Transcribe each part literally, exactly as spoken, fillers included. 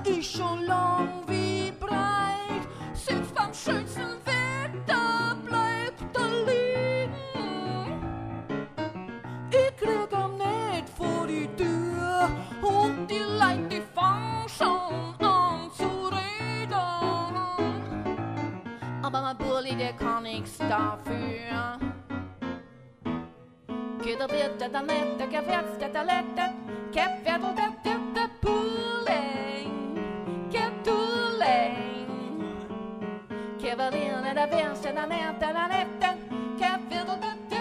ist schon lang wie breit, sind vom schönsten Wetter bleibt da liegen. Ich krieg am nicht vor die Tür und die Leute, die fangen schon an zu reden. Aber mein Bulli, der kann nichts dafür. Geht er wird der nette, geht wird's der lette, geht wird der der Bulli, geht Bulli. Geht wird der der wird's der nette, der nette, geht wird der der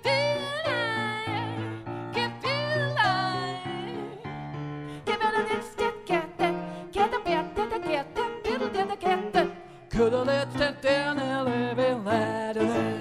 get Bulli, get wird der nächste get get der wird der get der der der get. Could have let that down and live in that.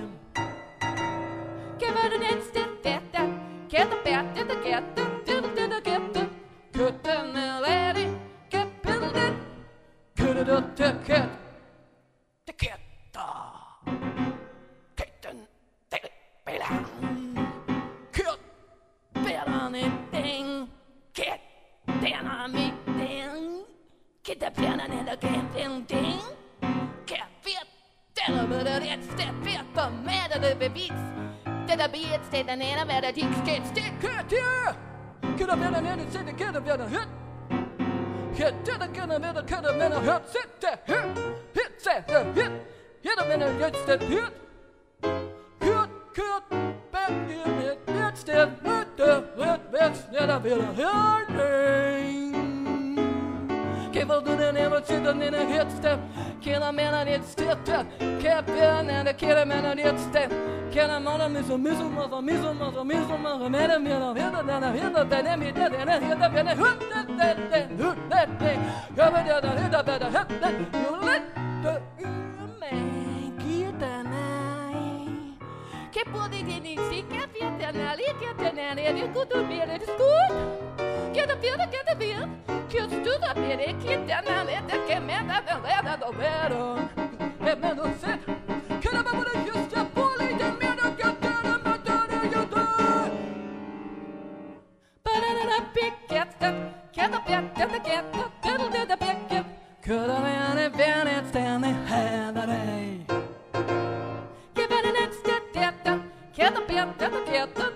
Give it an instant, get the bat, get the get the diddle diddle get the good and the lady, get build it, good it up the cat, the cat, the kitten, the belan, cut, bet on it, ding, get, dan on me, ding, get the piano and the get ding, ding, get fit, tell them that it's the fit, the matter the beats. Der beat steht an einer, wer der Tick steht, steht, hört hier! Kinder werden in den Zähne, Kinder werden hört! Hört, der Kinder werden, Kinder werden hört, sit der hört! Hört, set der hört! Jeder Männer jetzt der hört! Hört, hört, back hier mit, jetzt der hört, der hört, jetzt jeder wieder hört! Kinder du den Himmel zittern in der Hitze, Kinder Männer jetzt stirbt, Kinder in der Kinder Männer jetzt stirbt. Kinder Männer müssen müssen machen, müssen machen, müssen machen, Männer Männer hinter deiner hinter deiner hinter deiner hinter deiner hinter deiner hinter deiner hinter deiner hinter che può di di si che viene la lì che tenere di tutto bene di tutto che da via che da via che tutto bene che tenere che me da da da vero e me lo se che la mamma just a poli de me da che da ma da io da para la picchetta che da piatta da che da da picchetta che da bene bene stanno hand day. Get the piano, get the